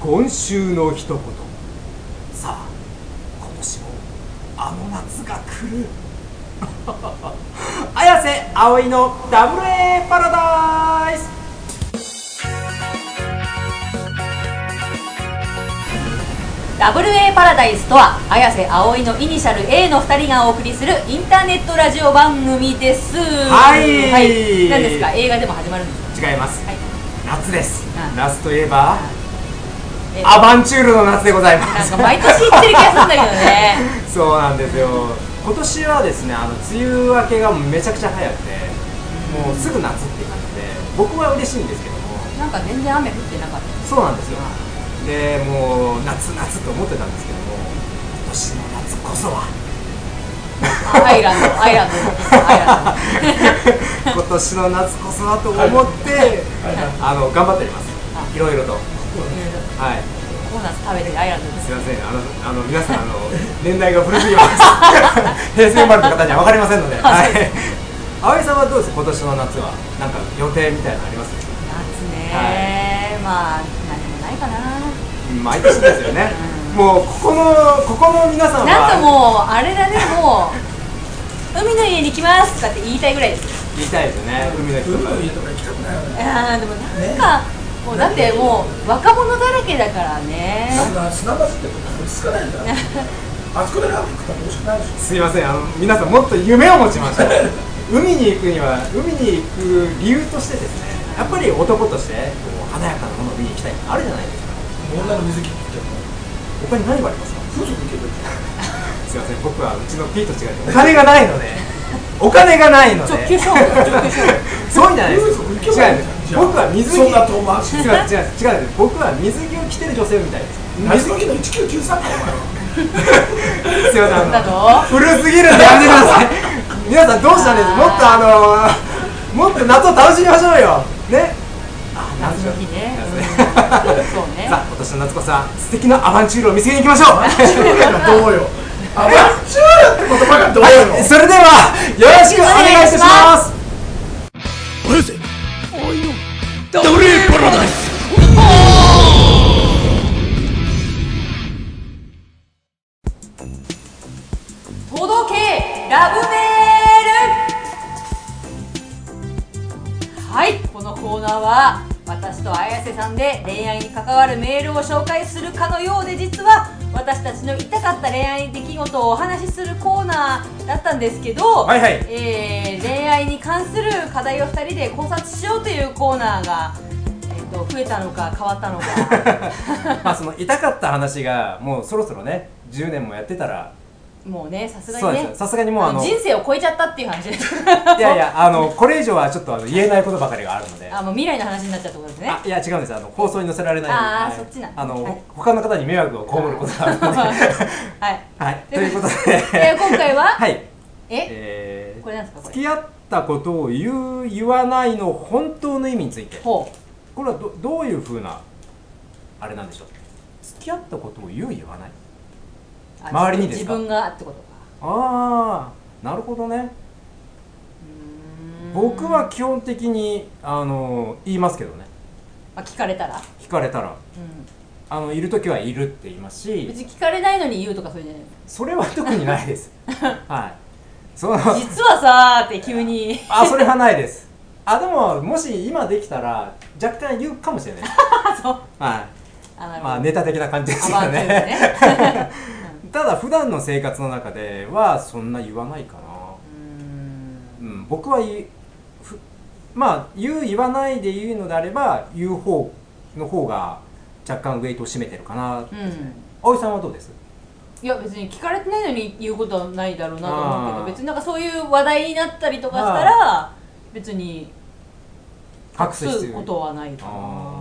今週の一言。さあ今年もあの夏が来る。綾瀬葵の WA パラダイス。 WA パラダイスとは綾瀬葵のイニシャル A の2人がお送りするインターネットラジオ番組です。 はい、 はい、何ですか？映画でも始まるんですか？ 違います、はい、夏です。夏といえばアバンチュールの夏でございます。 なんか毎年言ってる気がするんだけどね。 そうなんですよ。今年はですね、梅雨明けがめちゃくちゃ早くて、もうすぐ夏っていう感じで、僕は嬉しいんですけども、 なんか全然雨降ってなかった。 そうなんですよ。で、もう夏と思ってたんですけども、今年の夏こそはアイランド今年の夏こそはと思って頑張っております。いろいろと。はい。 コーナー食べてるアイランドです。 すみません、皆さん年代が古すぎます。平成生まれの方には分かりませんので。はい。葵さんはどうです？今年の夏はなんか予定みたいなのあります？ 夏ね、まあ何もないかな。 毎年ですよね。もうここの皆さんはなんかもうあれだね、もう海の家に来ますとかって言いたいぐらいですよ。 言いたいですよね。海の家とか行きたくないよね。 でもなんかもうだってもう若者だらけだからね。 砂場って落ち着かないんだ。あそこでラーメン食ったら美味しくないでしょ。 すいません、皆さんもっと夢を持ちましょう。海に行く理由としてですね、やっぱり男としてこう華やかなものを見に行きたいってあるじゃないですか。 女の水着って言っても他に何がありますか？ 風俗行けばいい。 すいません、僕はうちの P と違ってお金がないので直球勝負そういうんじゃないです。違う。僕は水着違う。僕は水着を着てる女性みたいです。 水着の1993だよ。 すいません、古すぎるんでやめてください。皆さんどうしたんです？もっと夏を楽しみましょうよね。 夏の日ね。そうね。 さあ今年の夏こそは素敵なアバンチュールを見つけに行きましょう。 どうよ。アバンチュールって言葉がどうよ。 それではよろしくお願いします。 綾瀬葵の WA パラダイス。 届けラブメール。はい、このコーナーは私と綾瀬さんで恋愛に関わるメールを紹介するかのようで、実は私たちの言いたかった恋愛出来事をお話しするコーナーだったんですけど、 はいはい、 恋愛に関する課題を2人で考察しようというコーナーが、増えたのか変わったのか。 まあその痛かった話がもうそろそろね10年もやってたらもうね、さすがにね、 さすがにもう人生を超えちゃったっていう話です。 いやいや、これ以上はちょっと言えないことばかりがあるので、 もう未来の話になっちゃったことですね。 いや違うんです。放送に載せられないので、 そっちなん他の方に迷惑を被ることがあるので、はいということで今回ははい、 これなんですか？ 付き合ったことを言わないの本当の意味について。これはどういうふうなあれなんでしょう。付き合ったことを言わない周りにですか？ 自分がってことか。 ああ、なるほどね。僕は基本的に言いますけどね。 聞かれたら、 いるときはいるって言いますし、 別に聞かれないのに言うとかそういうんじゃないの？ それは特にないです。はい。 実はさーって急に。 それはないです。でももし今できたら若干言うかもしれない。 そう。 はい。まあネタ的な感じですよね。ただ普段の生活の中ではそんな言わないかな。僕は言わないで言うのであれば言う方の方が若干ウェイトを占めてるかなって。葵さんはどうです？ いや別に聞かれてないのに言うことはないだろうなと思うけど、別になんかそういう話題になったりとかしたら別に隠すことはないかな。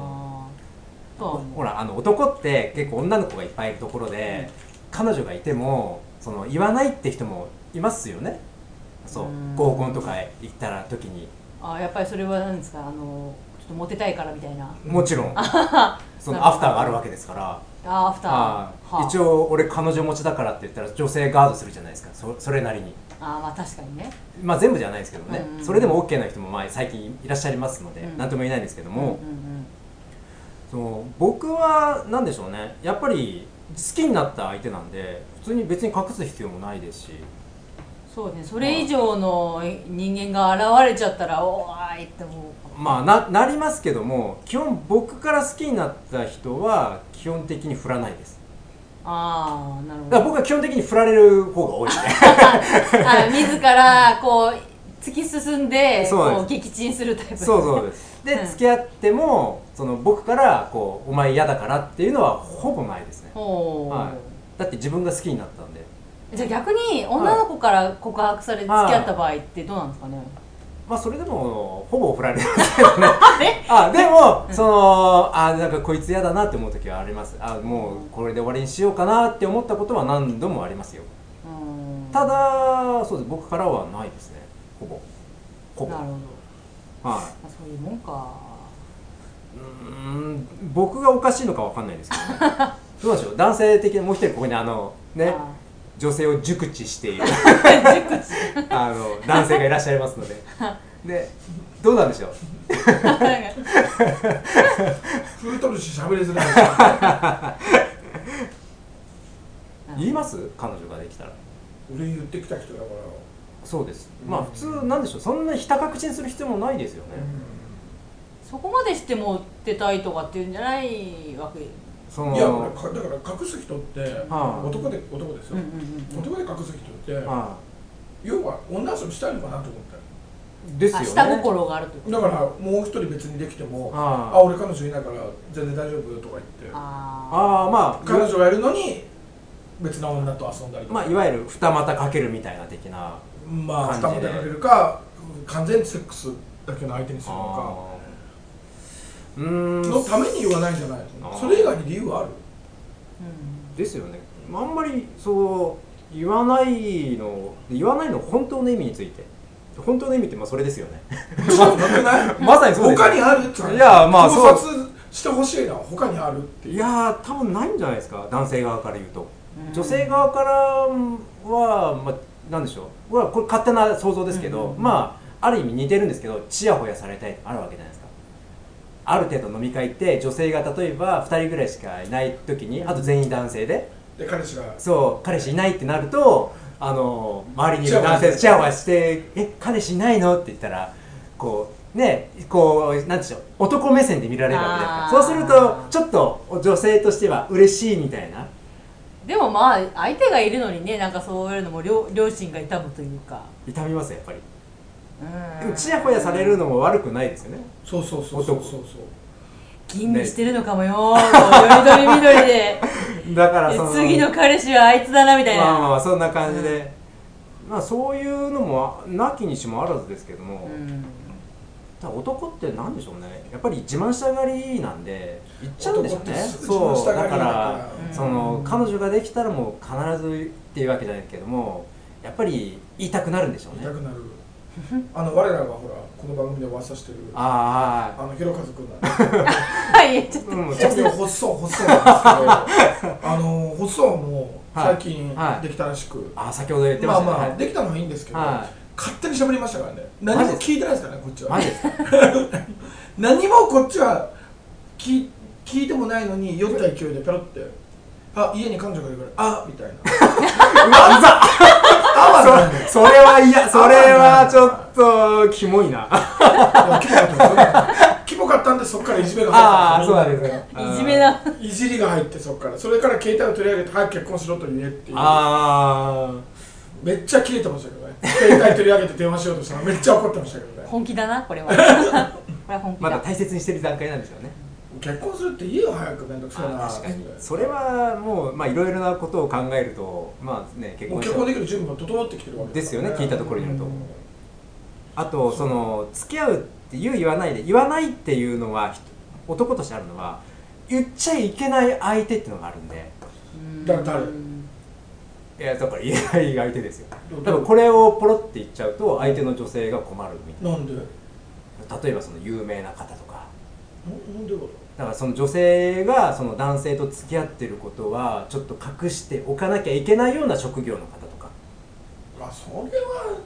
ほら男って結構女の子がいっぱいいるところで、彼女がいても言わないって人もいますよね。そう合コンとか行ったら時にやっぱりそれは何ですか？ちょっとモテたいからみたいな。 もちろんそのアフターがあるわけですから。 アフター、 一応俺彼女持ちだからって言ったら女性ガードするじゃないですか。それなりに。 まあ確かにね。 全部じゃないですけどね、それでも OK な人も最近いらっしゃいますので、何とも言えないんですけども、 そう僕は何でしょうね、やっぱり好きになった相手なんで普通に別に隠す必要もないですし、 そうね、それ以上の人間が現れちゃったらおーいって思う。 まあ なりますけども、基本僕から好きになった人は基本的に振らないです。 ああ、なるほど。 だから僕は基本的に振られる方が多いね自らこう突き進んでこう撃沈するタイプ。 そうですで、付き合ってもその僕からこうお前嫌だからっていうのはほぼないですね、はい、だって自分が好きになったんで。 じゃあ逆に女の子から告白されて付き合った場合ってどうなんですかね。 まあそれでもほぼ振られるんですけどねでもそのなんかこいつ嫌だなって思う時はあります。もうこれで終わりにしようかなって思ったことは何度もありますよ。ただそうです、僕からはないですね、ほぼ。 なるほど。はい。そういうもんか。 僕がおかしいのかわかんないですけどねどうでしょう、男性的にもう一人ここにね、女性を熟知している男性がいらっしゃいますのでで、どうなんでしょう震えとるし喋りづらい言います？彼女ができたら。 俺言ってきた人だから。 そうです。まあ普通なんでしょう、そんなひた隠しにする必要もないですよね。 そこまでしても出たいとかっていうんじゃないわけ。 いや、だから隠す人って男ですよ。男で隠す人って要は女遊びしたいのかなと思った。 ですよね。 下心があるってこと。 だからもう一人別にできても、俺彼女いないから全然大丈夫とか言って、まあ彼女がいるのに別の女と遊んだりとか、 まあいわゆる二股かけるみたいな的な二股かけるか完全にセックスだけの相手にするのかのために言わないんじゃないの。それ以外に理由はある？ ですよね。あんまりそう言わないの本当の意味について、本当の意味ってまあそれですよねまさにそうです。 他にあるって話。 いや、まあ考察してほしいな。他にあるっていう。 いや多分ないんじゃないですか、男性側から言うと。女性側からはまあなんでしょう、これ勝手な想像ですけど、まあある意味似てるんですけど、ちやほやされたいとかあるわけじゃないですか。ある程度飲み会って女性が例えば2人ぐらいしかいない時に、あと全員男性で彼氏が彼氏いないってなると、周りにいる男性とチヤホヤして彼氏いないのって言ったらなんでしょう、男目線で見られるわけですから、そうするとちょっと女性としては嬉しいみたいな。 でもまあ相手がいるのにね、なんかそういうのも両親が痛むというか。 痛みますやっぱり。でもチヤホヤされるのも悪くないですよね。 そう吟味してるのかもよー、緑でだから次の彼氏はあいつだなみたいな。 まあそんな感じで、まあそういうのもなきにしもあらずですけども、ただ男ってなんでしょうね、やっぱり自慢したがりなんで言っちゃうんでしょうね。そうだから彼女ができたらもう必ずっていうわけじゃないけども、やっぱり言いたくなるんでしょうね。 言いたくなる。我らがほらこの番組で噂してるひろかずくんなんでちょっと発想なんですけど発想も最近できたらしく、 先ほど言ってましたね。 まあできたのはいいんですけど、勝手に喋りましたからね。何も聞いてないですからね、こっちは。何もこっちは聞いてもないのに酔った勢いでペロって家に彼女がいるからみたいなそれは嫌。それはちょっとキモいな。キモかったんで、そっからいじめが入った。そうなんですね。 いじめだ。 いじりが入って、そっからそれから携帯を取り上げて早く結婚しろと言えっていう。めっちゃキレてましたけどね。携帯取り上げて電話しようとしたらめっちゃ怒ってましたけどね。 本気だな、これは。本気だ。 まだ大切にしてる段階なんですよね。 結婚するっていいよ、早く。めんどくさいな。 確かにそれはもうまあいろいろなことを考えると、まあね、結婚できる準備も整ってきてるわけですよね。聞いたところによると、あと付き合うって言わないっていうのは男としてあるのは、言っちゃいけない相手っていうのがあるんで。 誰？ いや、だから言えない相手ですよ。多分これをポロって言っちゃうと相手の女性が困るみたいな。 なんで？ 例えば有名な方とか。 なんでこと？ だから女性が男性と付き合ってることはちょっと隠しておかなきゃいけないような職業の方とか。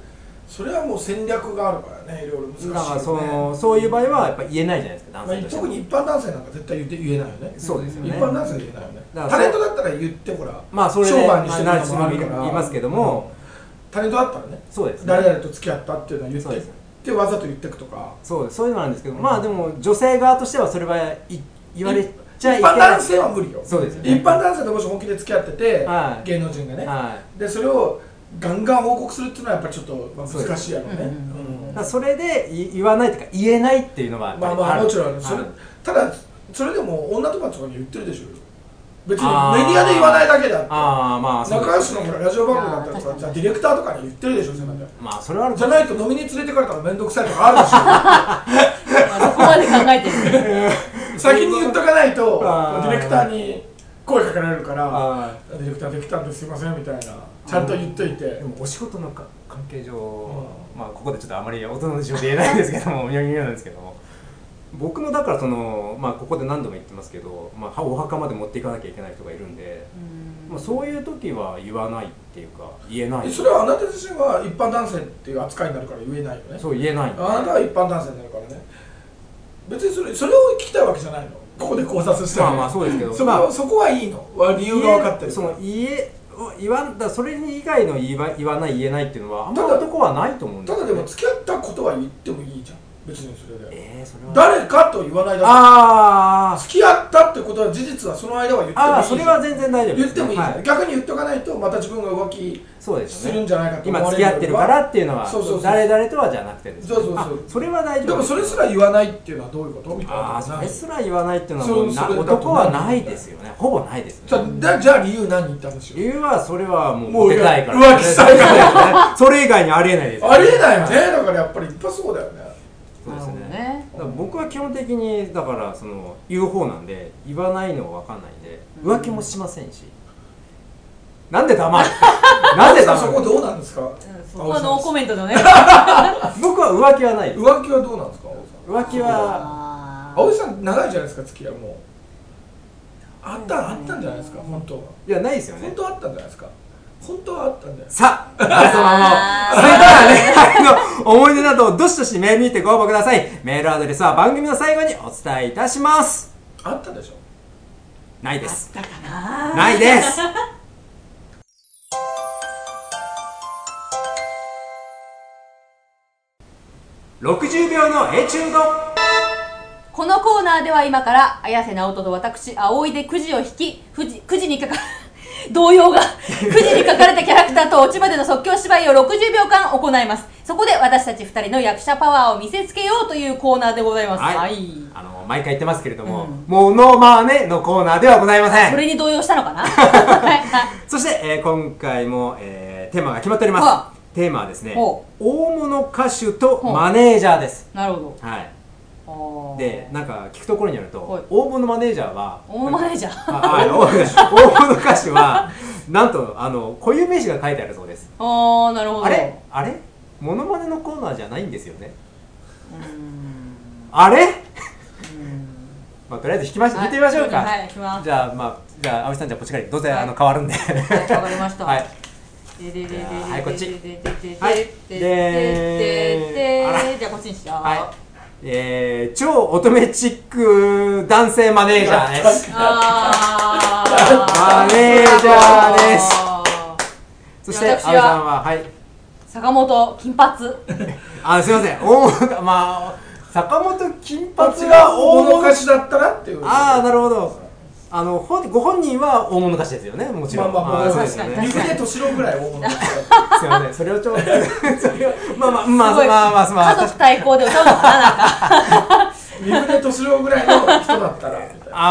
それはもう戦略があるからね、いろいろ難しいよね。 だからそういう場合はやっぱ言えないじゃないですか、男性としては。 特に一般男性なんか絶対言えないよね。 そうですよね。 一般男性は言えないよね。タレントだったら言ってほら、 まあそれで商売にしてるのもあるから言いますけども、 タレントだったらね、 そうですね、 誰々と付き合ったっていうのは言ってでわざと言ってくとか、 そういうのなんですけど、まあでも女性側としてはそれは言われちゃいけない。 一般男性は無理よ。 そうですよね。 一般男性ともし本気で付き合ってて、芸能人がね、でそれをガンガン報告するっていうのはやっぱりちょっと難しいやろうね。 それで言わないというか言えないっていうのはまあもちろんただそれでも女友達とかに言ってるでしょ。別にメディアで言わないだけだって。仲良しのラジオ番組だったらじゃあディレクターとかに言ってるでしょ、せめて。 まあそれはあるじゃないと飲みに連れてかれたら面倒くさいとかあるでしょ。 そこまで考えてる。 先に言っとかないとディレクターに声かけられるからディレクターできたんですいませんみたいなちゃんと言っといて。 でもお仕事の関係上、まあここでちょっとあまり大人の事情で言えないんですけども妙に言うなんですけども、僕のだからまあここで何度も言ってますけど、まあお墓まで持っていかなきゃいけない人がいるんで、まあそういう時は言わないっていうか言えない。 それはあなた自身は一般男性っていう扱いになるから言えないよね。 そう言えない。 あなたは一般男性になるからね。別にそれを聞きたいわけじゃないの。ここで考察してまあそうですけど、 そこはいいの。理由が分かってる。 それ以外の言わない言えないっていうのはあんまり男はないと思うんですよね。 ただでも付き合ったことは言ってもいいじゃん。別にそれで。 それは誰かと言わないだけ。付き合ったってことは事実はその間は言ってもいい。 それは全然大丈夫です。 言ってもいいじゃん。逆に言っておかないとまた自分が浮気するんじゃないかと思われる。 今付き合ってるからっていうのは誰々とはじゃなくてですね。それは大丈夫。 でもそれすら言わないっていうのはどういうことみたいな。 それすら言わないっていうのは男はないですよね。ほぼないですね。 じゃあ理由何言ったんでしょう。 理由はそれはもうモテたいから。 浮気したいからね。 それ以外にありえないです。 ありえないよね。だからやっぱり一発そうだよね。 そうですね。僕は基本的にだから言う方なんで言わないのは分かんないんで浮気もしませんし。なんで黙る？なんで黙る？ そこどうなんですか？ そこはノーコメントだね。 僕は浮気はない。 浮気はどうなんですか？ 浮気は葵さん長いじゃないですか付き合いも。あったんじゃないですか本当は。 いやないですよね。 本当はあったんじゃないですか。本当はあったんだよ。 さあ、それではね、思い出などどしどしメールにてご応募ください。メールアドレスは番組の最後にお伝えいたします。 あったでしょ。 ないです。 あったかな。 ないです。60秒のエチュード。 このコーナーでは今から綾瀬直人と私葵でくじを引きくじにかか動揺がくじに書かれたキャラクターとオチまでの即興芝居を60秒間行います。そこで私たち2人の役者パワーを見せつけようというコーナーでございます。はい、 毎回言ってますけれども、モノマネのコーナーではございません。 それに動揺したのかな。 そして、今回も、テーマが決まっております。テーマはですね、大物歌手とマネージャーです。 なるほど。 はい。で、なんか聞くところによると、大物マネージャーは大物マネージャー大物歌手はなんと固有名詞が書いてあるそうです。 なるほど。 あれモノマネのコーナーじゃないんですよね。あれまあとりあえず弾いてみましょうか。 はい、弾きます。 じゃあ葵さんじゃあこっちからどうせ変わるんで。 はい、わかりました。はい。 はい、こっち。 はい。じゃあこっちにしよう。はい。 超乙女チック男性マネージャーです。マネージャーです。そして葵さんは坂本金髪。 すみません。坂本金髪が大物歌手だったらっていう。 なるほど。ご本人は大物歌手ですよね、もちろん。 そうですよね。三船敏郎ぐらい大物歌手。 すみません、それをちょっと。 家族対抗で歌うのかな、なんか。 三船敏郎ぐらいの人だったら。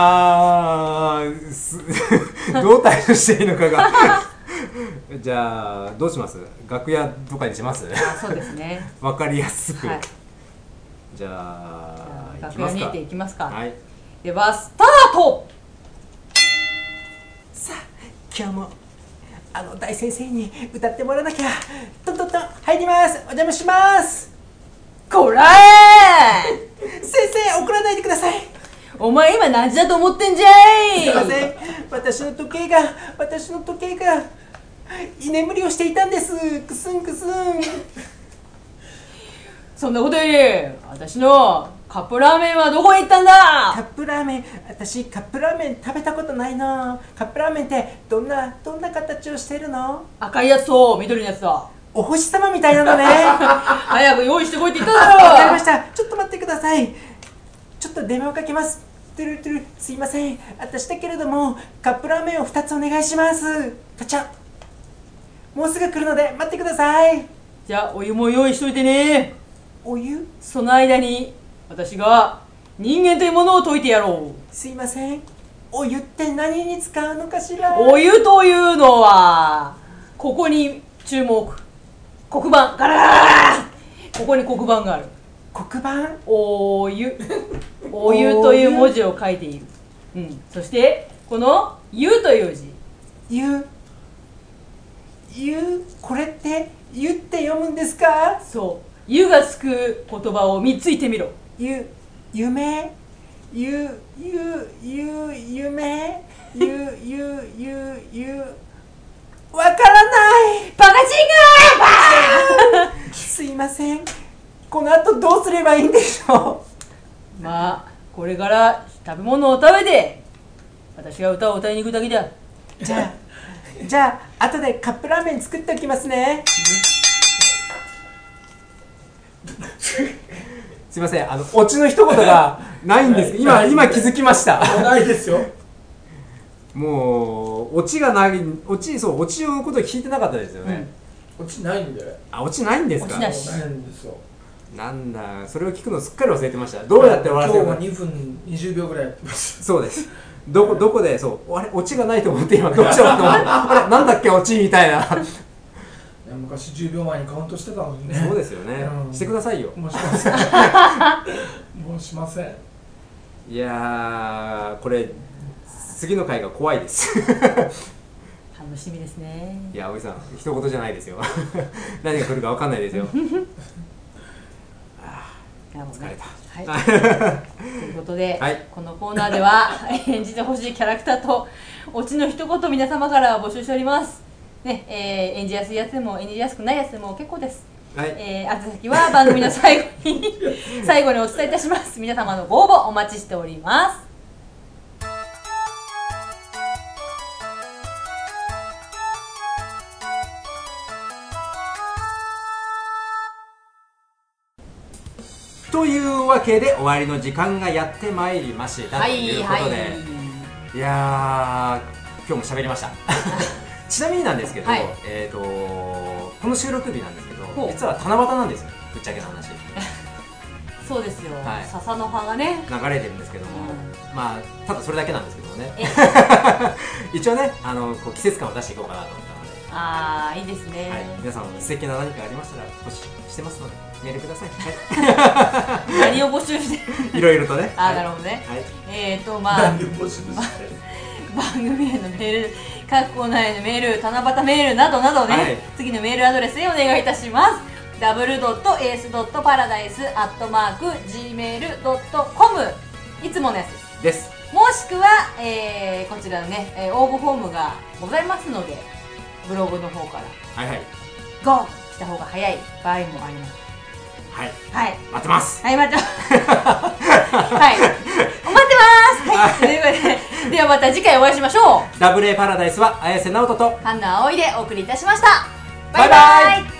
どう対処していいのかが。じゃあどうします？楽屋とかにします？ そうですね。 わかりやすく。じゃあ楽屋にていきますか。 はい。 ではスタート。 さあ今日も大先生に歌ってもらわなきゃ。トントントン入ります。お邪魔します。 こらー。先生怒らないでください。 お前今何時だと思ってんじゃい。 すいません。私の時計が居眠りをしていたんです。クスンクスン。 そんなことより私のカップラーメンはどこへ行ったんだ。 カップラーメン、私カップラーメン食べたことないの。カップラーメンってどんな形をしてるの？ 赤いやつと緑のやつだ。 お星様みたいなのね。 早く用意してこいって言っただろ。 わかりました。ちょっと待ってください。ちょっと電話をかけます。トゥルトゥル、すいません。私だけれどもカップラーメンを2つお願いします。ガチャ。もうすぐ来るので待ってください。 じゃあお湯も用意しといてね。 お湯？ その間に私が人間というものを解いてやろう。すいません。お湯って何に使うのかしら？ お湯というのはここに注目。黒板ガラガラガラ。ここに黒板がある。 黒板？ お湯お湯という文字を書いている。そしてこの湯という字。 湯、これって湯って読むんですか？ そう。湯がつく言葉を3つ言ってみろ。 夢、夢、わからない。 バカチンガー。 すいません。この後どうすればいいんでしょう。まあこれから食べ物を食べて私が歌を歌いに行くだけだ。 じゃあ後でカップラーメン作っておきますね。すいません、オチの一言がないんですけど、今気づきました。 ないですよ。 もうオチがない、オチのこと聞いてなかったですよね。 オチないんで。 あ、オチないんですか？ ないんですよ。 なんだ、それを聞くのすっかり忘れてました。どうやって終わらせるか。 今日は2分20秒ぐらいやってます。 そうです。どこで、あれオチがないと思って今どうしようと思って、あれなんだっけオチみたいな。 昔10秒前にカウントしてたのにね。 そうですよね。してくださいよ。 もうしません。もうしません。 いやー、これ次の回が怖いです。 楽しみですね。 いや、葵さん、一言じゃないですよ。何が来るか分かんないですよ。疲れた。 はい、ということで、このコーナーでは演じてほしいキャラクターとオチの一言皆様から募集しております。ね、演じやすいやつでも演じやすくないやつでも結構です。宛先は番組の最後にお伝えいたします。皆様のご応募お待ちしております。 というわけで終わりの時間がやってまいりましたということで、いやー、今日も喋りました。ちなみになんですけど、この収録日なんですけど、実は七夕なんですよ、ぶっちゃけの話。 そうですよ、笹の葉がね流れてるんですけども、まあただそれだけなんですけどもね。一応ね、こう季節感を出していこうかなと思ったので。 ああ、いいですね。 皆さん素敵な何かありましたら募集してますのでメールください。 何を募集して？ いろいろとね。 ああ、なるほどね。まあ何を募集して？ 番組へのメール、各コーナーへのメール、七夕メールなどなどね、次のメールアドレスへお願いいたします。double.ace.paradise@gmail.com いつものやつです。 もしくは、こちらのね、応募フォームがございますので、ブログの方からゴー来た方が早い場合もあります。 はい、 待ってます。 はい、待ってます。はい、待ってます。ということで、ではまた次回お会いしましょう。 ダブル A パラダイスは綾瀬直人とハンナ葵でお送りいたしました。 バイバイ。